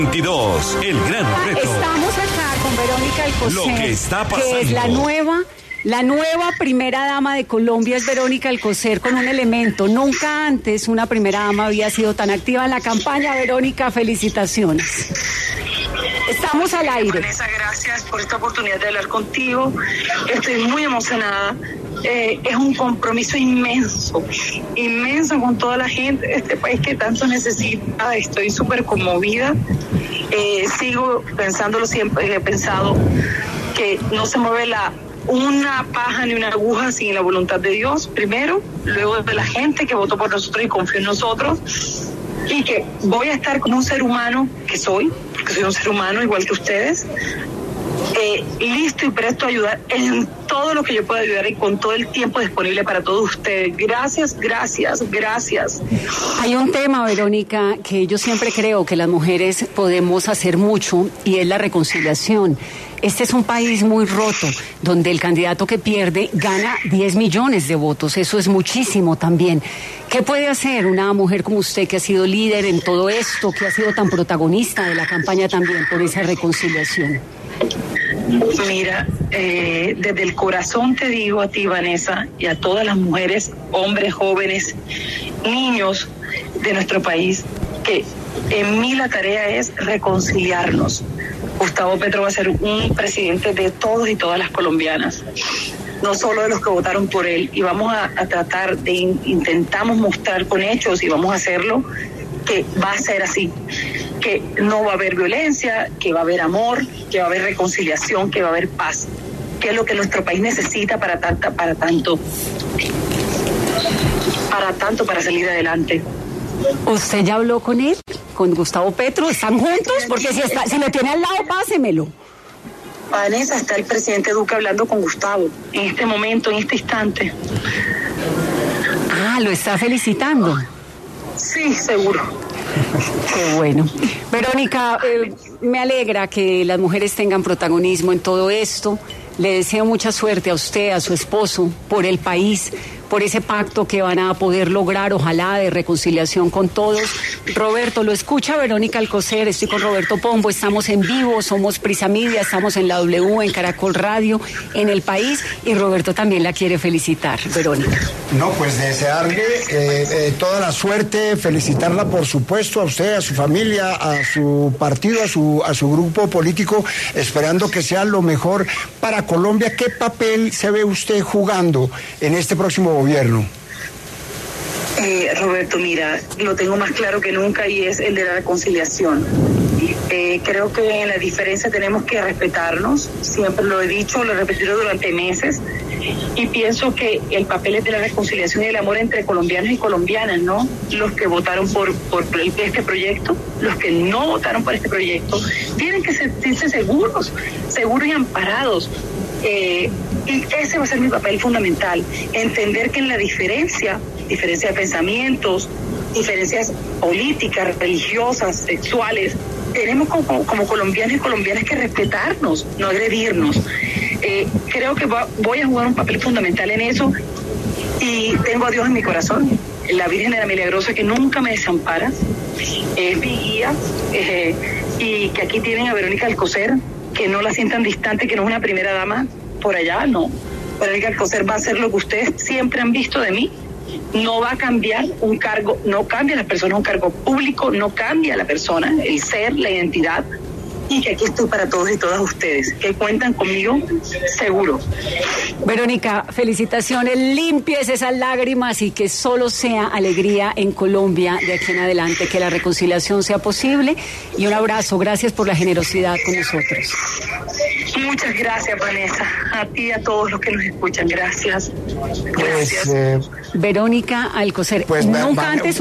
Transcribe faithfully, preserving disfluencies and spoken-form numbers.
veintidós, el gran reto. Estamos acá con Verónica Alcocer, Lo que está pasando. que es la nueva, la nueva primera dama de Colombia, es Verónica Alcocer, con un elemento. Nunca antes una primera dama había sido tan activa en la campaña. Verónica, felicitaciones. Estamos al aire. Vanessa, gracias por esta oportunidad de hablar contigo. Estoy muy emocionada. Eh, es un compromiso inmenso, inmenso con toda la gente de este país que tanto necesita. Estoy súper conmovida. Eh, sigo pensándolo siempre, he pensado que no se mueve la una paja ni una aguja sin la voluntad de Dios, primero, luego de la gente que votó por nosotros y confió en nosotros, y que voy a estar como un ser humano que soy, porque soy un ser humano igual que ustedes, eh, listo y presto a ayudar en todo lo que yo pueda ayudar y con todo el tiempo disponible para todos ustedes. Gracias, gracias, gracias. Hay un tema, Verónica, que yo siempre creo que las mujeres podemos hacer mucho, y es la reconciliación. Este es un país muy roto, donde el candidato que pierde gana diez millones de votos. Eso es muchísimo también. ¿Qué puede hacer una mujer como usted, que ha sido líder en todo esto, que ha sido tan protagonista de la campaña también, por esa reconciliación? Mira, eh, desde el corazón te digo a ti, Vanessa, y a todas las mujeres, hombres, jóvenes, niños de nuestro país, que en mí la tarea es reconciliarnos. Gustavo Petro va a ser un presidente de todos y todas las colombianas, no solo de los que votaron por él, y vamos a, a tratar de, in, intentamos mostrar con hechos, y vamos a hacerlo, que va a ser así, que no va a haber violencia, que va a haber amor, que va a haber reconciliación, que va a haber paz, que es lo que nuestro país necesita para tanta, para tanto, para tanto, para salir adelante. ¿Usted ya habló con él, con Gustavo Petro? ¿Están juntos? Porque si, está, si lo tiene al lado, pásemelo. Vanessa, está el presidente Duque hablando con Gustavo en este momento, en este instante. Ah, lo está felicitando. Sí, seguro. Qué bueno. Verónica, eh, me alegra que las mujeres tengan protagonismo en todo esto. Le deseo mucha suerte a usted, a su esposo, por el país, por ese pacto que van a poder lograr, ojalá, de reconciliación con todos. Roberto, lo escucha Verónica Alcocer, estoy con Roberto Pombo, estamos en vivo, somos Prisa Media, estamos en la W, en Caracol Radio, en El País, y Roberto también la quiere felicitar, Verónica. No, pues desearle eh, eh, toda la suerte, felicitarla por supuesto a usted, a su familia, a su partido, a su, a su grupo político, esperando que sea lo mejor para Colombia. ¿Qué papel se ve usted jugando en este próximo gobierno? Eh, Roberto, mira, lo tengo más claro que nunca, y es el de la reconciliación. Eh, creo que en la diferencia tenemos que respetarnos, siempre lo he dicho, lo he repetido durante meses, y pienso que el papel es de la reconciliación y el amor entre colombianos y colombianas, ¿no? Los que votaron por, por este proyecto, los que no votaron por este proyecto, tienen que sentirse seguros, seguros y amparados. Eh, y ese va a ser mi papel fundamental, entender que en la diferencia, diferencia de pensamientos, diferencias políticas, religiosas, sexuales, tenemos como, como colombianos y colombianas que respetarnos, no agredirnos. Eh, creo que va, voy a jugar un papel fundamental en eso, y tengo a Dios en mi corazón, la Virgen de la Milagrosa, que nunca me desampara, es mi guía, eh, y que aquí tienen a Verónica Alcocer, que no la sientan distante, que no es una primera dama por allá, no. Verónica Alcocer va a hacer lo que ustedes siempre han visto de mí. No va a cambiar un cargo, no cambia la persona un cargo público, no cambia la persona, el ser, la identidad, y que aquí estoy para todos y todas ustedes, que cuentan conmigo seguro. Verónica, felicitaciones, limpies esas lágrimas y que solo sea alegría en Colombia de aquí en adelante, que la reconciliación sea posible, y un abrazo, gracias por la generosidad con nosotros. Muchas gracias, Vanessa, a ti y a todos los que nos escuchan, gracias. Gracias. Pues, eh, Verónica Alcocer, pues, nunca va, va, antes